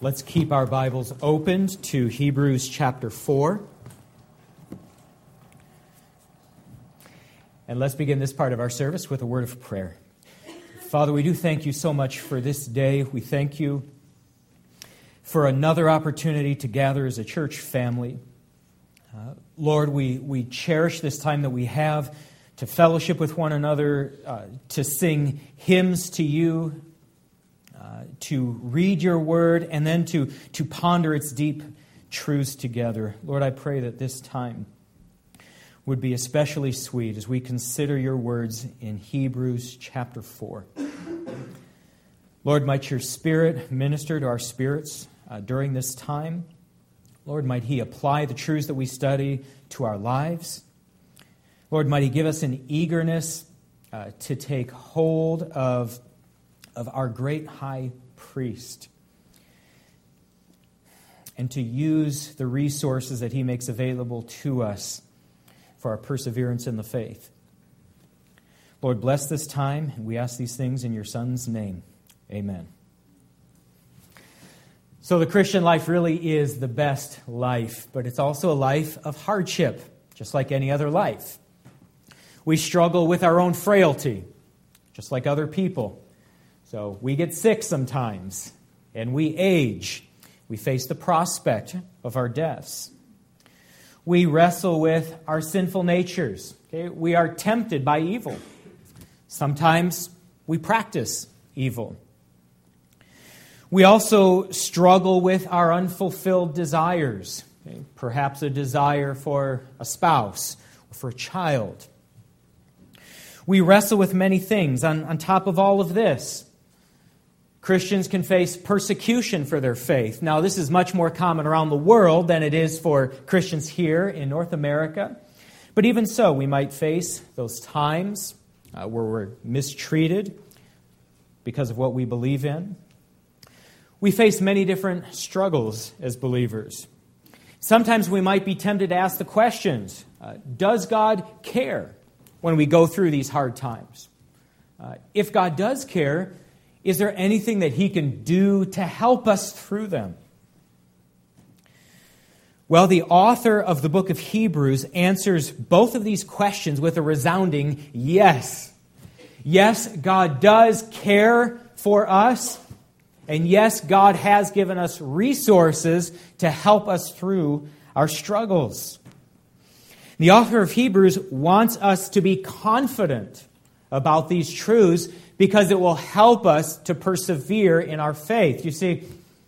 Let's keep our Bibles opened to Hebrews chapter 4. And let's begin this part of our service with a word of prayer. Father, we do thank you so much for this day. We thank you for another opportunity to gather as a church family. Lord, we cherish this time that we have to fellowship with one another, to sing hymns to you, to read your word, and then to ponder its deep truths together. Lord, I pray that this time would be especially sweet as we consider your words in Hebrews chapter 4. Lord, might your Spirit minister to our spirits during this time. Lord, might he apply the truths that we study to our lives. Lord, might he give us an eagerness to take hold of our great high priest and to use the resources that he makes available to us for our perseverance in the faith. Lord, bless this time, and we ask these things in your Son's name. Amen. So the Christian life really is the best life, but it's also a life of hardship, just like any other life. We struggle with our own frailty, just like other people. So we get sick sometimes, and we age. We face the prospect of our deaths. We wrestle with our sinful natures. Okay? We are tempted by evil. Sometimes we practice evil. We also struggle with our unfulfilled desires. Okay? Perhaps a desire for a spouse or for a child. We wrestle with many things. On top of all of this, Christians can face persecution for their faith. Now, this is much more common around the world than it is for Christians here in North America. But even so, we might face those times where we're mistreated because of what we believe in. We face many different struggles as believers. Sometimes we might be tempted to ask the questions, does God care when we go through these hard times? If God does care, is there anything that he can do to help us through them? Well, the author of the book of Hebrews answers both of these questions with a resounding yes. Yes, God does care for us. And yes, God has given us resources to help us through our struggles. The author of Hebrews wants us to be confident about these truths because it will help us to persevere in our faith. You see,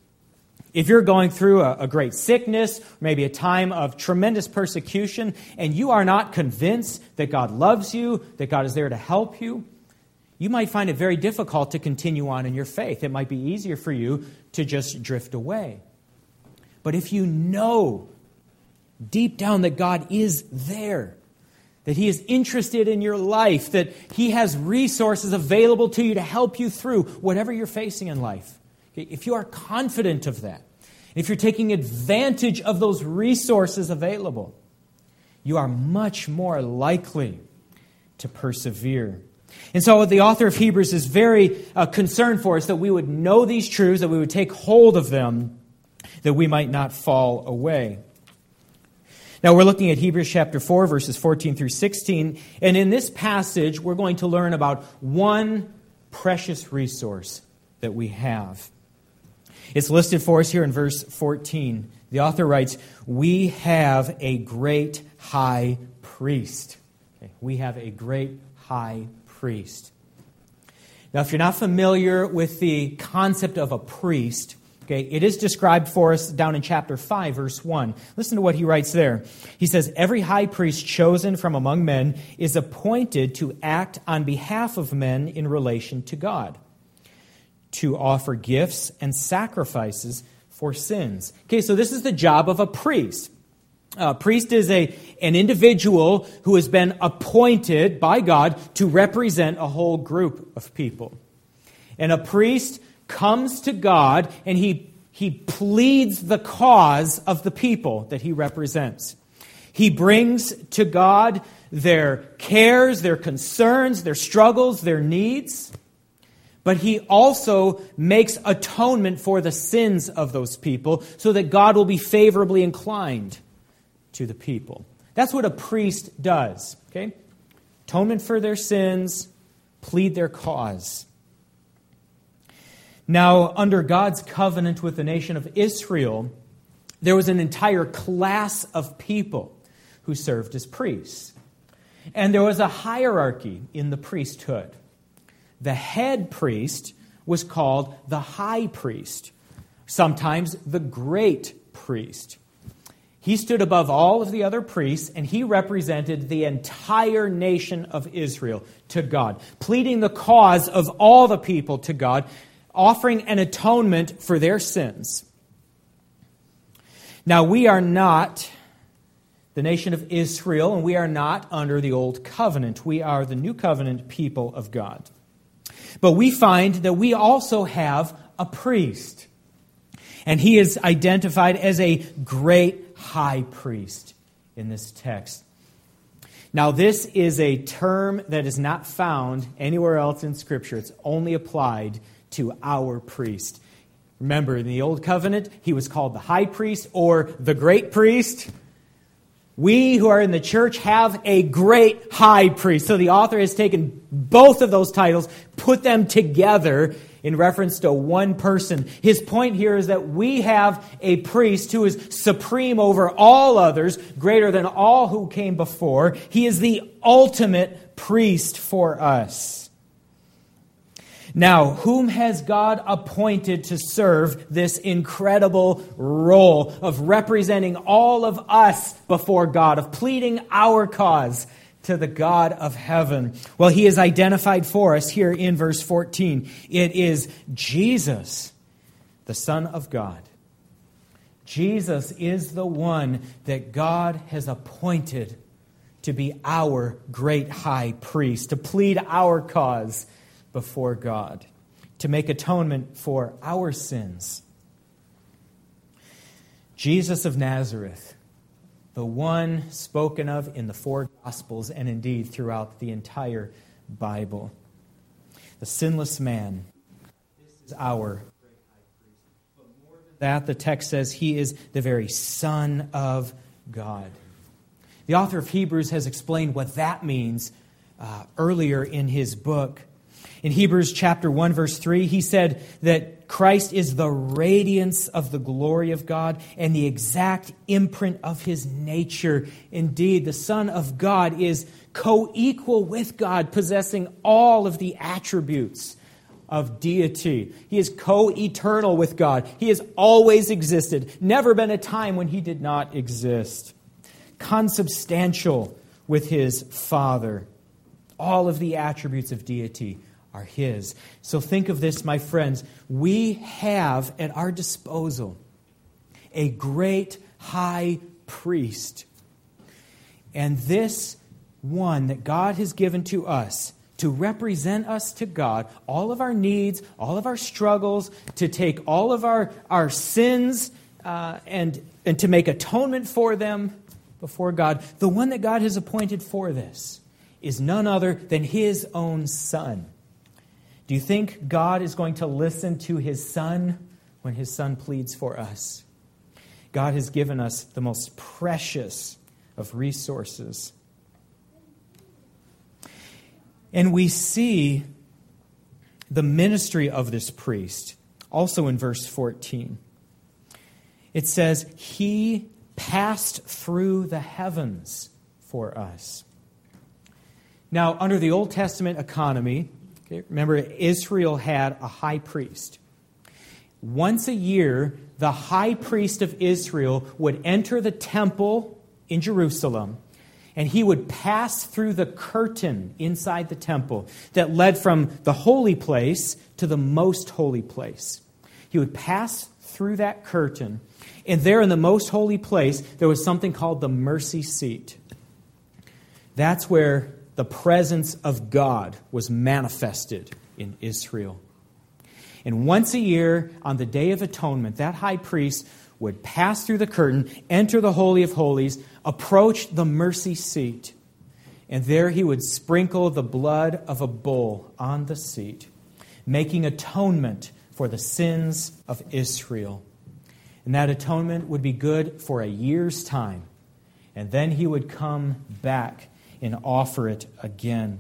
if you're going through a great sickness, maybe a time of tremendous persecution, and you are not convinced that God loves you, that God is there to help you, you might find it very difficult to continue on in your faith. It might be easier for you to just drift away. But if you know deep down that God is there, that he is interested in your life, that he has resources available to you to help you through whatever you're facing in life. Okay? If you are confident of that, if you're taking advantage of those resources available, you are much more likely to persevere. And so the author of Hebrews is very concerned for us that we would know these truths, that we would take hold of them, that we might not fall away. Now, we're looking at Hebrews chapter 4, verses 14 through 16. And in this passage, we're going to learn about one precious resource that we have. It's listed for us here in verse 14. The author writes, we have a great high priest. Okay, we have a great high priest. Now, if you're not familiar with the concept of a priest, okay, it is described for us down in chapter 5, verse 1. Listen to what he writes there. He says, every high priest chosen from among men is appointed to act on behalf of men in relation to God, to offer gifts and sacrifices for sins. Okay, so this is the job of a priest. A priest is an individual who has been appointed by God to represent a whole group of people. And a priest comes to God and he pleads the cause of the people that he represents. He brings to God their cares, their concerns, their struggles, their needs. but he also makes atonement for the sins of those people so that God will be favorably inclined to the people. That's what a priest does. Okay? Atonement for their sins, plead their cause. Now, under God's covenant with the nation of Israel, there was an entire class of people who served as priests. And there was a hierarchy in the priesthood. The head priest was called the high priest, sometimes the great priest. He stood above all of the other priests, and he represented the entire nation of Israel to God, pleading the cause of all the people to God, offering an atonement for their sins. Now, we are not the nation of Israel, and we are not under the old covenant. We are the new covenant people of God. But we find that we also have a priest. And he is identified as a great high priest in this text. Now, this is a term that is not found anywhere else in Scripture. It's only applied to our priest. Remember, in the Old Covenant, he was called the high priest or the great priest. We who are in the church have a great high priest. So the author has taken both of those titles, put them together in reference to one person. His point here is that we have a priest who is supreme over all others, greater than all who came before. He is the ultimate priest for us. Now, whom has God appointed to serve this incredible role of representing all of us before God, of pleading our cause to the God of heaven? Well, he is identified for us here in verse 14. It is Jesus, the Son of God. Jesus is the one that God has appointed to be our great high priest, to plead our cause before God, to make atonement for our sins. Jesus of Nazareth, the one spoken of in the four Gospels and indeed throughout the entire Bible. The sinless man. This is our great high priest. But more than that, the text says he is the very Son of God. The author of Hebrews has explained what that means earlier in his book. In Hebrews chapter 1, verse 3, he said that Christ is the radiance of the glory of God and the exact imprint of his nature. Indeed, the Son of God is co-equal with God, possessing all of the attributes of deity. He is co-eternal with God. He has always existed. Never been a time when he did not exist. Consubstantial with his Father. All of the attributes of deity are his. So think of this, my friends. We have at our disposal a great high priest. And this one that God has given to us to represent us to God, all of our needs, all of our struggles, to take all of our sins and to make atonement for them before God. The one that God has appointed for this is none other than his own Son. Do you think God is going to listen to his Son when his Son pleads for us? God has given us the most precious of resources. And we see the ministry of this priest also in verse 14. It says, he passed through the heavens for us. Now, under the Old Testament economy, remember, Israel had a high priest. Once a year, the high priest of Israel would enter the temple in Jerusalem, and he would pass through the curtain inside the temple that led from the holy place to the most holy place. He would pass through that curtain, and there in the most holy place, there was something called the mercy seat. That's where the presence of God was manifested in Israel. And once a year, on the Day of Atonement, that high priest would pass through the curtain, enter the Holy of Holies, approach the mercy seat, and there he would sprinkle the blood of a bull on the seat. making atonement for the sins of Israel. And that atonement would be good for a year's time. And then he would come back and offer it again.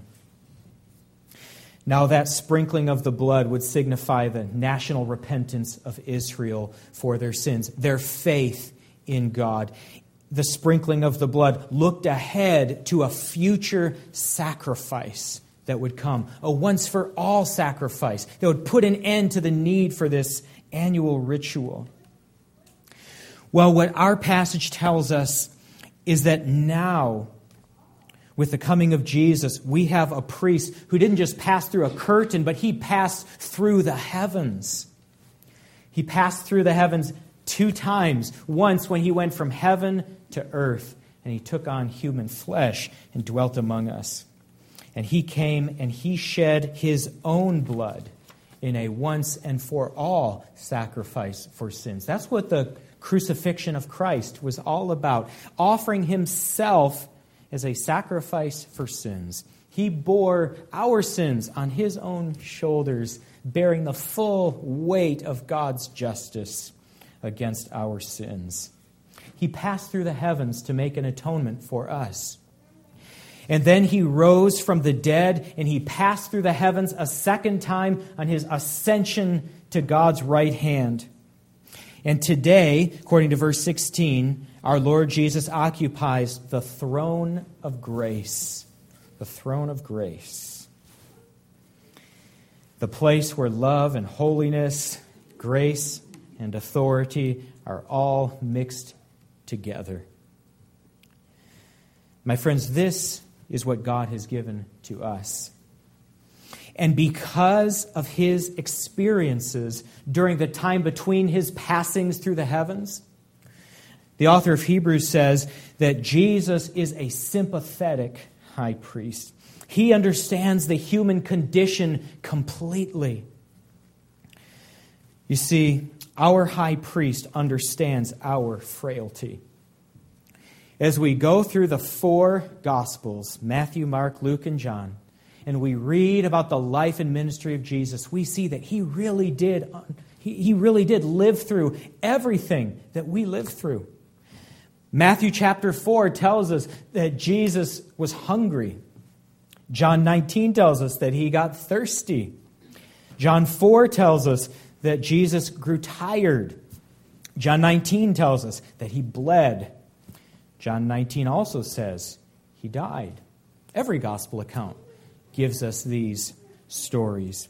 Now that sprinkling of the blood would signify the national repentance of Israel for their sins, their faith in God. The sprinkling of the blood looked ahead to a future sacrifice that would come, a once-for-all sacrifice that would put an end to the need for this annual ritual. Well, what our passage tells us is that now, with the coming of Jesus, we have a priest who didn't just pass through a curtain, but he passed through the heavens. He passed through the heavens 2 times. Once when he went from heaven to earth, and he took on human flesh and dwelt among us. And he came and he shed his own blood in a once and for all sacrifice for sins. That's what the crucifixion of Christ was all about, offering himself as a sacrifice for sins. He bore our sins on his own shoulders, bearing the full weight of God's justice against our sins. He passed through the heavens to make an atonement for us. And then he rose from the dead, and he passed through the heavens a second time on his ascension to God's right hand. And today, according to verse 16, our Lord Jesus occupies the throne of grace. The throne of grace. The place where love and holiness, grace and authority are all mixed together. My friends, this is what God has given to us. And because of his experiences during the time between his passings through the heavens, the author of Hebrews says that Jesus is a sympathetic high priest. He understands the human condition completely. You see, our high priest understands our frailty. As we go through the 4 Gospels, Matthew, Mark, Luke, and John, and we read about the life and ministry of Jesus, we see that he really did live through everything that we live through. Matthew chapter 4 tells us that Jesus was hungry. John 19 tells us that he got thirsty. John 4 tells us that Jesus grew tired. John 19 tells us that he bled. John 19 also says he died. Every gospel account gives us these stories.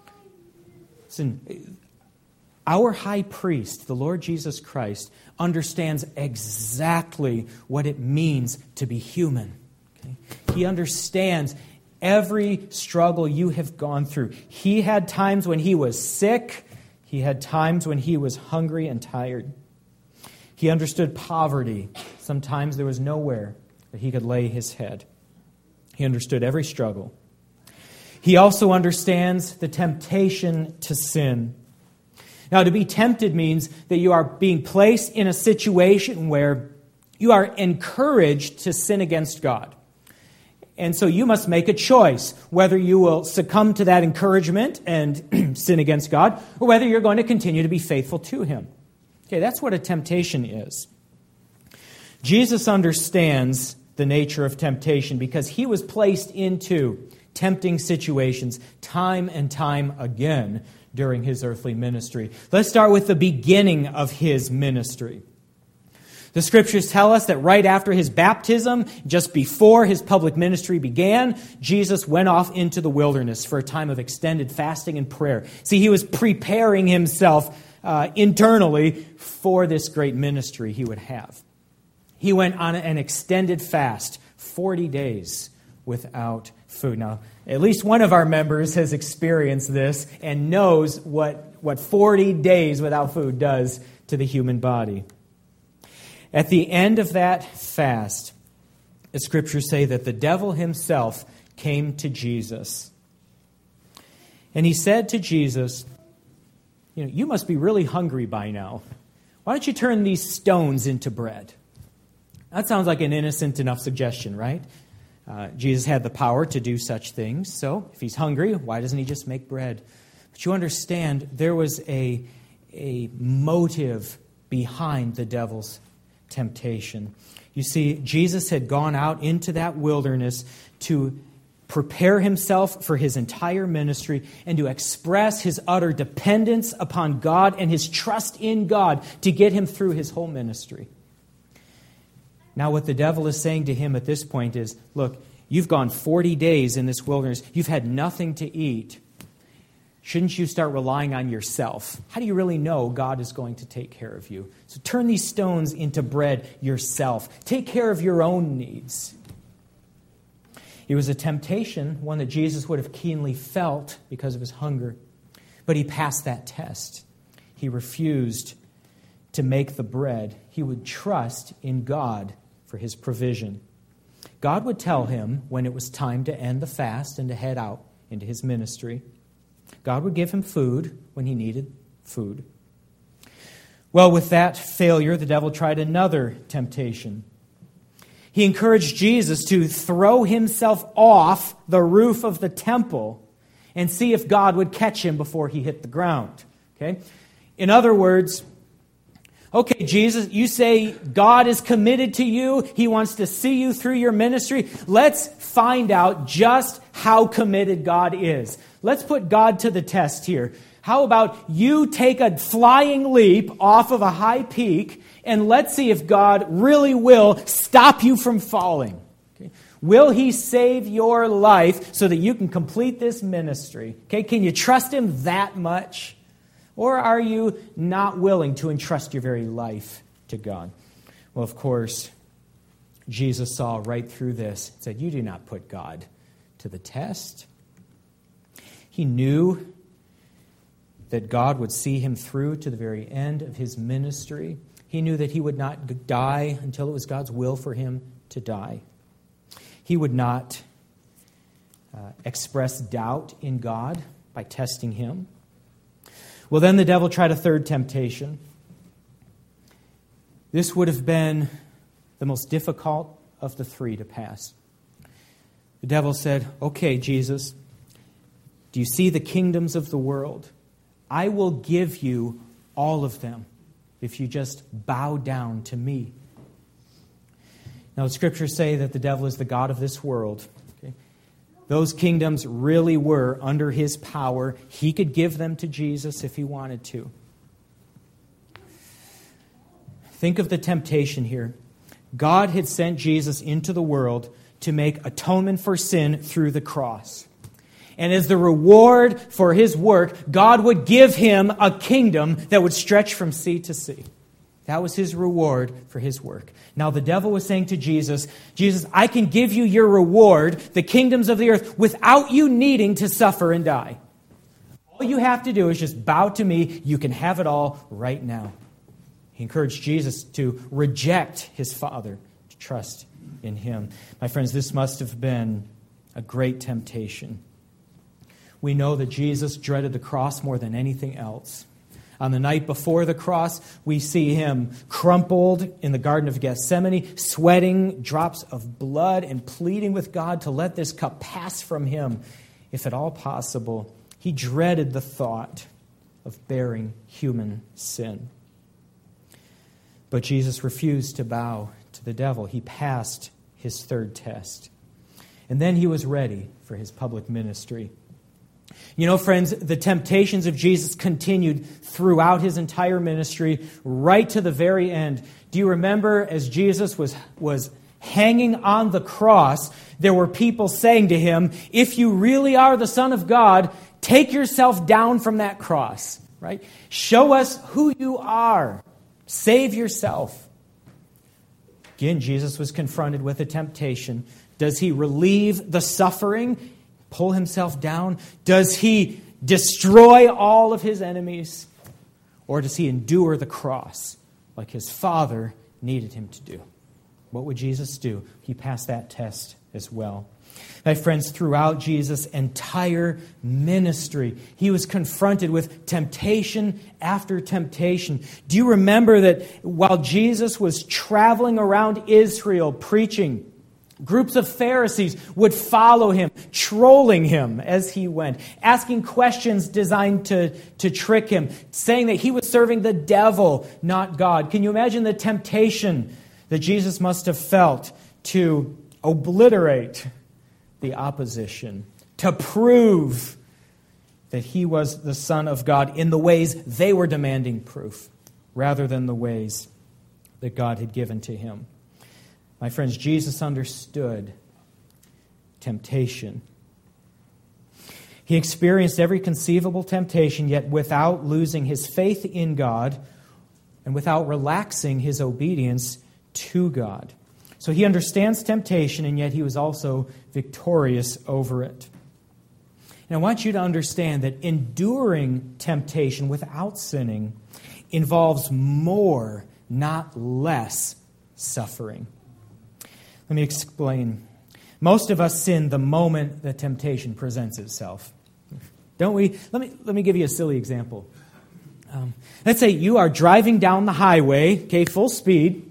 Listen, our high priest, the Lord Jesus Christ, understands exactly what it means to be human. Okay? He understands every struggle you have gone through. He had times when he was sick. He had times when he was hungry and tired. He understood poverty. Sometimes there was nowhere that he could lay his head. He understood every struggle. He also understands the temptation to sin. Now, to be tempted means that you are being placed in a situation where you are encouraged to sin against God. And so you must make a choice whether you will succumb to that encouragement and sin against God, or whether you're going to continue to be faithful to him. Okay, that's what a temptation is. Jesus understands the nature of temptation because he was placed into tempting situations time and time again during his earthly ministry. Let's start with the beginning of his ministry. The scriptures tell us that right after his baptism, just before his public ministry began, Jesus went off into the wilderness for a time of extended fasting and prayer. See, he was preparing himself internally for this great ministry he would have. He went on an extended fast, 40 days without food. Now, at least one of our members has experienced this and knows what 40 days without food does to the human body. At the end of that fast, the scriptures say that the devil himself came to Jesus. And he said to Jesus, you must be really hungry by now. Why don't you turn these stones into bread? That sounds like an innocent enough suggestion, right? Jesus had the power to do such things. So if he's hungry, why doesn't he just make bread? But you understand, there was a motive behind the devil's temptation. You see, Jesus had gone out into that wilderness to prepare himself for his entire ministry and to express his utter dependence upon God and his trust in God to get him through his whole ministry. Now, what the devil is saying to him at this point is, look, you've gone 40 days in this wilderness. You've had nothing to eat. Shouldn't you start relying on yourself? How do you really know God is going to take care of you? So turn these stones into bread yourself. Take care of your own needs. It was a temptation, one that Jesus would have keenly felt because of his hunger. But he passed that test. He refused to make the bread. He would trust in God for his provision. God would tell him when it was time to end the fast and to head out into his ministry. God would give him food when he needed food. Well, with that failure, the devil tried another temptation. He encouraged Jesus to throw himself off the roof of the temple and see if God would catch him before he hit the ground. Okay? In other words, okay, Jesus, you say God is committed to you. He wants to see you through your ministry. Let's find out just how committed God is. Let's put God to the test here. How about you take a flying leap off of a high peak and let's see if God really will stop you from falling. Okay? Will he save your life so that you can complete this ministry? Okay? Can you trust him that much? Or are you not willing to entrust your very life to God? Well, of course, Jesus saw right through this and said, you do not put God to the test. He knew that God would see him through to the very end of his ministry. He knew that he would not die until it was God's will for him to die. He would not express doubt in God by testing him. Well, then the devil tried a third temptation. This would have been the most difficult of the three to pass. The devil said, okay, Jesus, do you see the kingdoms of the world? I will give you all of them if you just bow down to me. Now, the scriptures say that the devil is the god of this world. Okay? Those kingdoms really were under his power. He could give them to Jesus if he wanted to. Think of the temptation here. God had sent Jesus into the world to make atonement for sin through the cross. And as the reward for his work, God would give him a kingdom that would stretch from sea to sea. That was his reward for his work. Now the devil was saying to Jesus, Jesus, I can give you your reward, the kingdoms of the earth, without you needing to suffer and die. All you have to do is just bow to me. You can have it all right now. He encouraged Jesus to reject his Father, to trust in him. My friends, this must have been a great temptation. We know that Jesus dreaded the cross more than anything else. On the night before the cross, we see him crumpled in the Garden of Gethsemane, sweating drops of blood and pleading with God to let this cup pass from him, if at all possible. He dreaded the thought of bearing human sin. But Jesus refused to bow to the devil. He passed his third test. And then he was ready for his public ministry. You know, friends, the temptations of Jesus continued throughout his entire ministry, right to the very end. Do you remember as Jesus was hanging on the cross, there were people saying to him, if you really are the Son of God, take yourself down from that cross, right? Show us who you are. Save yourself. Again, Jesus was confronted with a temptation. Does he relieve the suffering? Pull himself down? Does he destroy all of his enemies? Or does he endure the cross like his Father needed him to do? What would Jesus do? He passed that test as well. My friends, throughout Jesus' entire ministry, he was confronted with temptation after temptation. Do you remember that while Jesus was traveling around Israel preaching, Groups of Pharisees would follow him, trolling him as he went, asking questions designed to trick him, saying that he was serving the devil, not God. Can you imagine the temptation that Jesus must have felt to obliterate the opposition, to prove that he was the Son of God in the ways they were demanding proof, rather than the ways that God had given to him? My friends, Jesus understood temptation. He experienced every conceivable temptation, yet without losing his faith in God and without relaxing his obedience to God. So he understands temptation, and yet he was also victorious over it. And I want you to understand that enduring temptation without sinning involves more, not less, suffering. Let me explain. Most of us sin the moment that temptation presents itself. Don't we? Let me give you a silly example. Let's say you are driving down the highway, okay, full speed.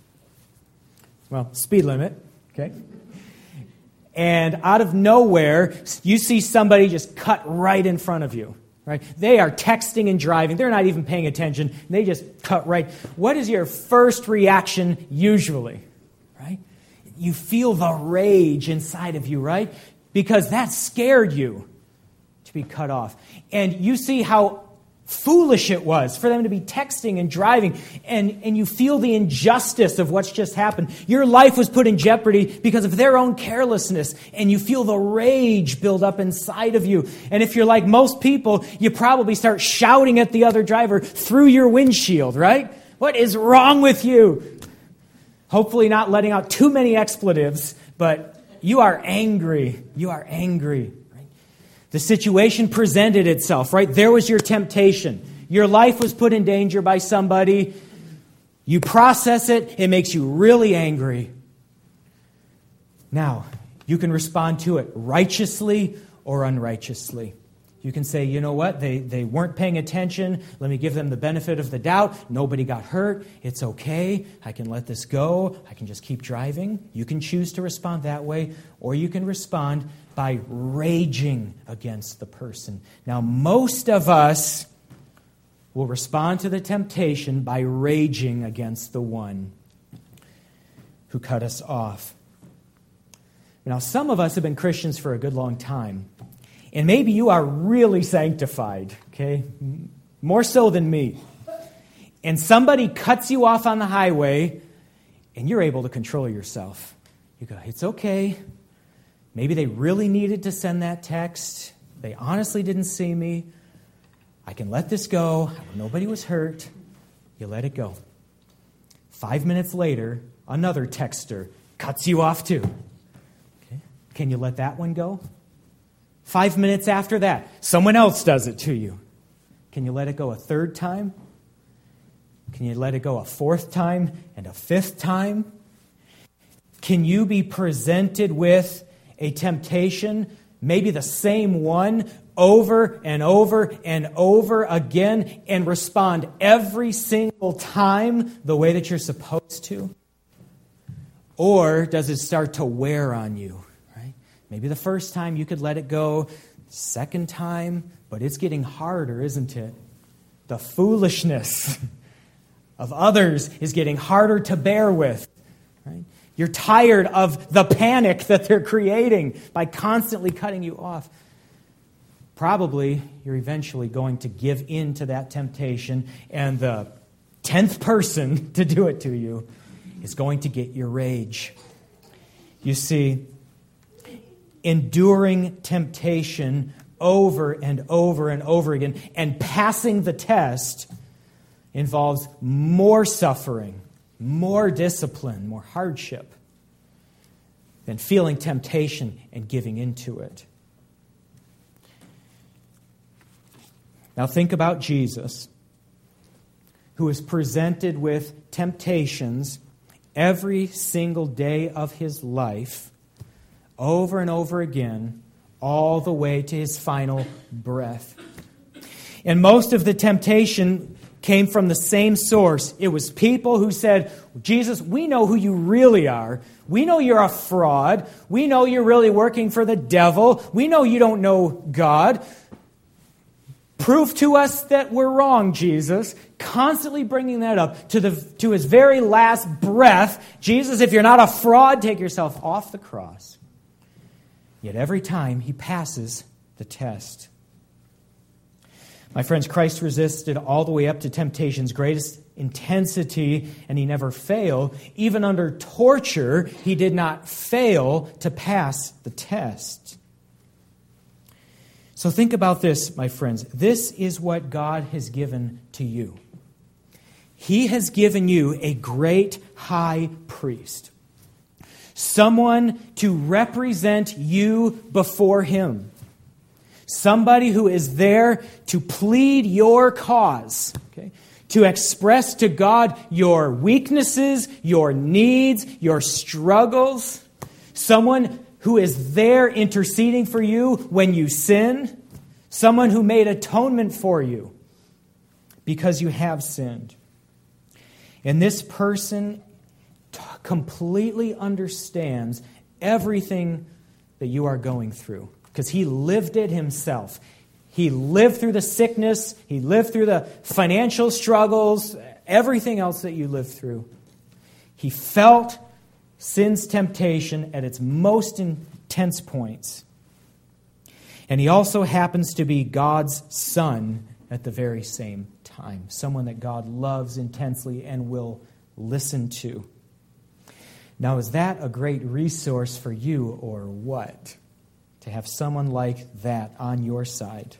Well, speed limit, okay? And out of nowhere, you see somebody just cut right in front of you, right? They are texting and driving. They're not even paying attention. They just cut right. What is your first reaction usually, right? You feel the rage inside of you, right? Because that scared you to be cut off. And you see how foolish it was for them to be texting and driving, and you feel the injustice of what's just happened. Your life was put in jeopardy because of their own carelessness, and you feel the rage build up inside of you. And if you're like most people, you probably start shouting at the other driver through your windshield, right? What is wrong with you? Hopefully not letting out too many expletives, but you are angry. You are angry. The situation presented itself, right? There was your temptation. Your life was put in danger by somebody. You process it. It makes you really angry. Now, you can respond to it righteously or unrighteously. You can say, you know what? They weren't paying attention. Let me give them the benefit of the doubt. Nobody got hurt. It's okay. I can let this go. I can just keep driving. You can choose to respond that way, or you can respond by raging against the person. Now, most of us will respond to the temptation by raging against the one who cut us off. Now, some of us have been Christians for a good long time. And maybe you are really sanctified, okay? More so than me. And somebody cuts you off on the highway, and you're able to control yourself. You go, it's okay. Maybe they really needed to send that text. They honestly didn't see me. I can let this go. Nobody was hurt. You let it go. 5 minutes later, another texter cuts you off too. Okay. Can you let that one go? 5 minutes after that, someone else does it to you. Can you let it go a third time? Can you let it go a fourth time and a fifth time? Can you be presented with a temptation, maybe the same one, over and over and over again, and respond every single time the way that you're supposed to? Or does it start to wear on you? Maybe the first time you could let it go, second time, but it's getting harder, isn't it? The foolishness of others is getting harder to bear with. Right? You're tired of the panic that they're creating by constantly cutting you off. Probably you're eventually going to give in to that temptation, and the 10th person to do it to you is going to get your rage. You see, enduring temptation over and over and over again and passing the test involves more suffering, more discipline, more hardship than feeling temptation and giving into it. Now think about Jesus, who is presented with temptations every single day of his life, over and over again, all the way to his final breath. And most of the temptation came from the same source. It was people who said, Jesus, we know who you really are. We know you're a fraud. We know you're really working for the devil. We know you don't know God. Prove to us that we're wrong, Jesus. Constantly bringing that up to his very last breath. Jesus, if you're not a fraud, take yourself off the cross. Yet every time he passes the test. My friends, Christ resisted all the way up to temptation's greatest intensity, and he never failed. Even under torture, he did not fail to pass the test. So think about this, my friends. This is what God has given to you. He has given you a great high priest. Someone to represent you before him. Somebody who is there to plead your cause, okay? To express to God your weaknesses, your needs, your struggles. Someone who is there interceding for you when you sin. Someone who made atonement for you because you have sinned. And this person completely understands everything that you are going through. Because he lived it himself. He lived through the sickness. He lived through the financial struggles. Everything else that you lived through. He felt sin's temptation at its most intense points. And he also happens to be God's son at the very same time. Someone that God loves intensely and will listen to. Now, is that a great resource for you or what? To have someone like that on your side.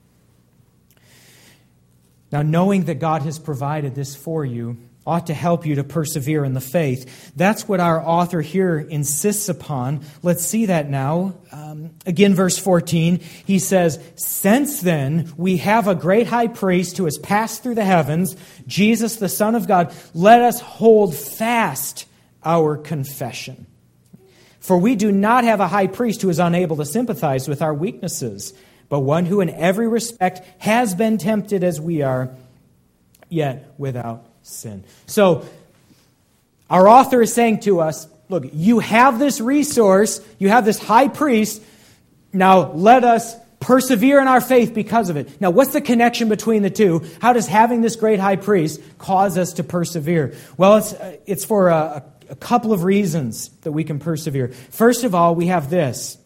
Now, knowing that God has provided this for you ought to help you to persevere in the faith. That's what our author here insists upon. Let's see that now. Again, verse 14, he says, "Since then we have a great high priest who has passed through the heavens, Jesus, the Son of God, let us hold fast our confession. For we do not have a high priest who is unable to sympathize with our weaknesses, but one who in every respect has been tempted as we are, yet without sin." So, our author is saying to us, look, you have this resource, you have this high priest, now let us persevere in our faith because of it. Now, what's the connection between the two? How does having this great high priest cause us to persevere? Well, it's for a couple of reasons that we can persevere. First of all, we have this.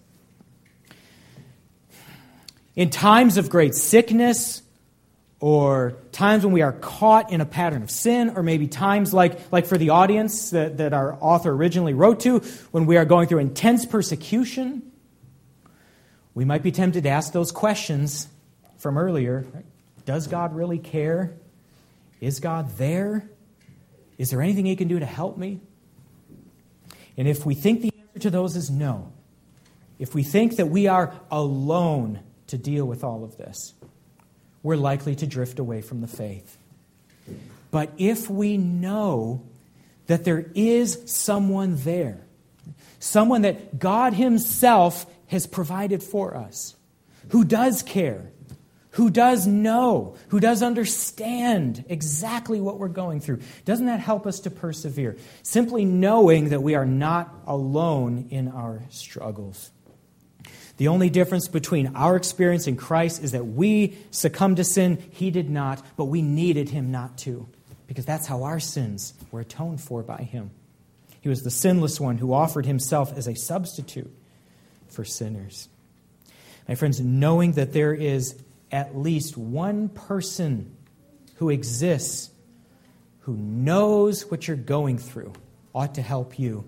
In times of great sickness, or times when we are caught in a pattern of sin, or maybe times like for the audience that our author originally wrote to, when we are going through intense persecution, we might be tempted to ask those questions from earlier. Right? Does God really care? Is God there? Is there anything he can do to help me? And if we think the answer to those is no, if we think that we are alone to deal with all of this, we're likely to drift away from the faith. But if we know that there is someone there, someone that God himself has provided for us, who does care, who does know, who does understand exactly what we're going through, doesn't that help us to persevere? Simply knowing that we are not alone in our struggles. The only difference between our experience in Christ is that we succumbed to sin. He did not, but we needed him not to, because that's how our sins were atoned for by him. He was the sinless one who offered himself as a substitute for sinners. My friends, knowing that there is at least one person who exists who knows what you're going through ought to help you.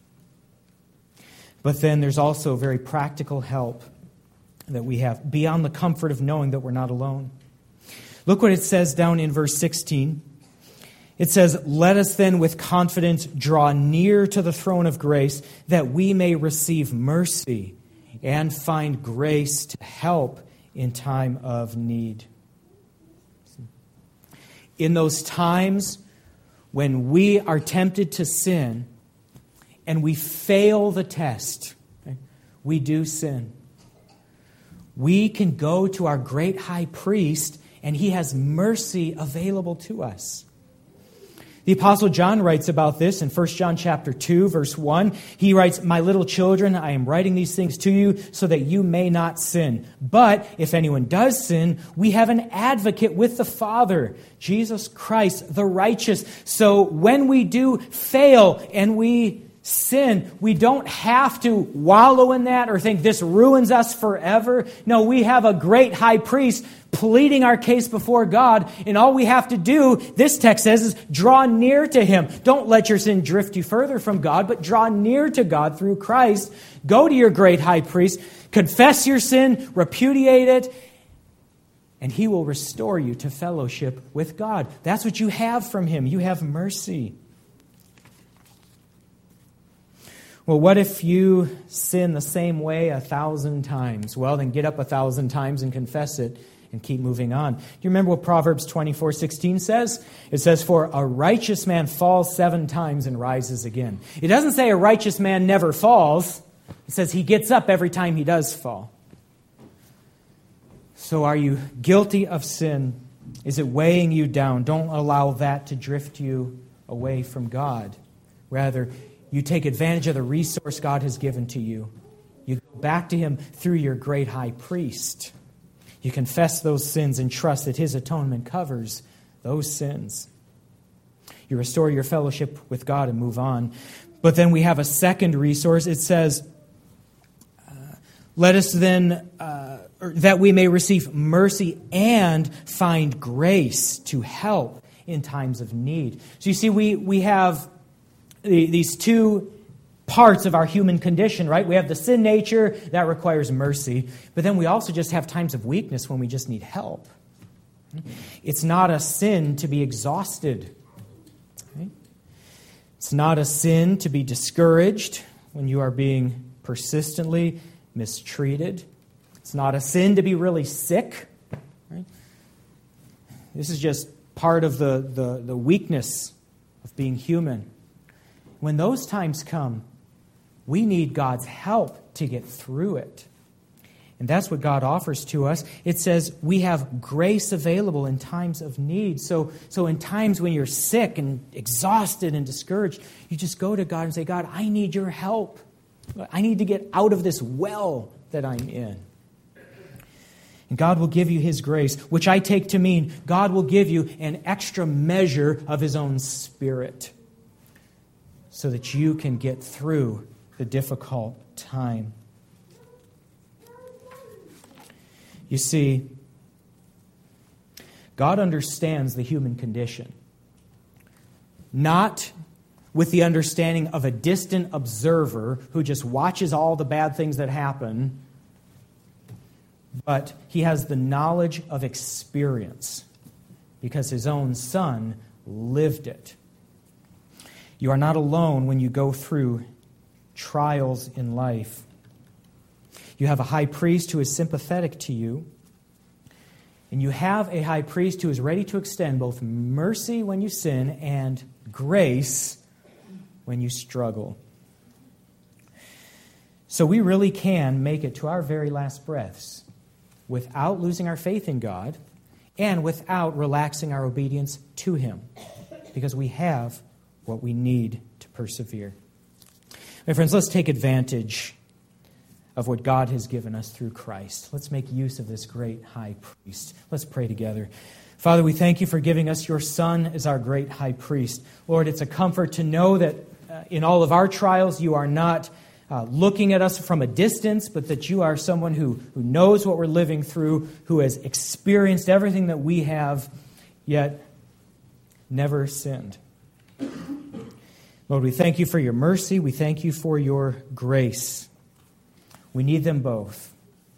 But then there's also very practical help that we have beyond the comfort of knowing that we're not alone. Look what it says down in verse 16. It says, "Let us then with confidence draw near to the throne of grace, that we may receive mercy and find grace to help in time of need." In those times when we are tempted to sin and we fail the test, okay, we do sin, we can go to our great high priest and He has mercy available to us. The Apostle John writes about this in 1 John chapter 2, verse 1. He writes, "My little children, I am writing these things to you so that you may not sin. But if anyone does sin, we have an advocate with the Father, Jesus Christ, the righteous." So when we do fail and we sin, we don't have to wallow in that or think this ruins us forever. No, we have a great high priest pleading our case before God, and all we have to do, this text says, is draw near to Him. Don't let your sin drift you further from God, but draw near to God through Christ. Go to your great high priest, confess your sin, repudiate it, and He will restore you to fellowship with God. That's what you have from Him. You have mercy. Well, what if you sin the same way 1,000 times? Well, then get up 1,000 times and confess it and keep moving on. Do you remember what Proverbs 24:16 says? It says, "For a righteous man falls 7 times and rises again." It doesn't say a righteous man never falls. It says he gets up every time he does fall. So are you guilty of sin? Is it weighing you down? Don't allow that to drift you away from God. Rather, you take advantage of the resource God has given to you. You go back to Him through your great high priest. You confess those sins and trust that His atonement covers those sins. You restore your fellowship with God and move on. But then we have a second resource. It says, "Let us then, that we may receive mercy and find grace to help in times of need." So you see, we have these two parts of our human condition, right? We have the sin nature that requires mercy, but then we also just have times of weakness when we just need help. It's not a sin to be exhausted. Right? It's not a sin to be discouraged when you are being persistently mistreated. It's not a sin to be really sick. Right? This is just part of the weakness of being human. When those times come, we need God's help to get through it. And that's what God offers to us. It says we have grace available in times of need. So in times when you're sick and exhausted and discouraged, you just go to God and say, "God, I need your help. I need to get out of this well that I'm in." And God will give you His grace, which I take to mean God will give you an extra measure of His own Spirit, so that you can get through the difficult time. You see, God understands the human condition, not with the understanding of a distant observer who just watches all the bad things that happen, but He has the knowledge of experience because His own Son lived it. You are not alone when you go through trials in life. You have a high priest who is sympathetic to you, and you have a high priest who is ready to extend both mercy when you sin and grace when you struggle. So we really can make it to our very last breaths without losing our faith in God and without relaxing our obedience to Him, because we have what we need to persevere. My friends, let's take advantage of what God has given us through Christ. Let's make use of this great high priest. Let's pray together. Father, we thank You for giving us Your Son as our great high priest. Lord, it's a comfort to know that in all of our trials, You are not looking at us from a distance, but that You are someone who knows what we're living through, who has experienced everything that we have, yet never sinned. Lord, we thank You for Your mercy. We thank You for Your grace. We need them both.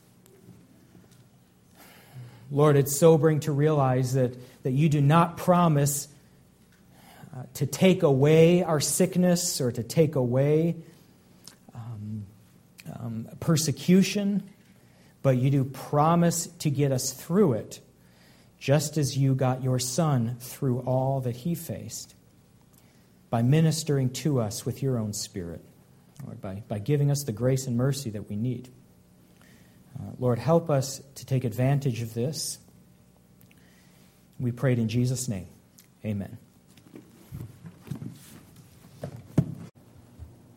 Lord, it's sobering to realize that You do not promise to take away our sickness or to take away persecution, but You do promise to get us through it, just as You got Your Son through all that He faced, by ministering to us with Your own Spirit, Lord, by giving us the grace and mercy that we need. Lord, help us to take advantage of this. We prayed in Jesus' name. Amen.